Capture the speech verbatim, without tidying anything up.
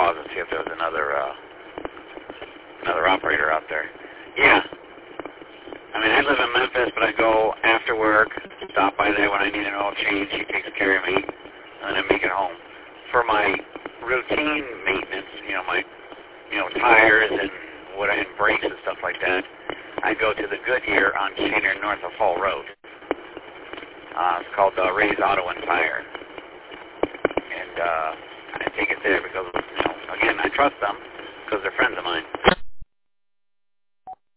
pause and see if there was another uh, another operator out there. Yeah. I mean, I live in Memphis, but I go after work, stop by there when I need an oil change. She takes care of me, and then I make it home. For my routine maintenance, you know, my, you know, tires and what and brakes and stuff like that, I go to the Goodyear on Shaner north of Fall Road. Uh, it's called uh, Ray's Auto and Tire. And uh, I take it there because, you know, again, I trust them because they're friends of mine.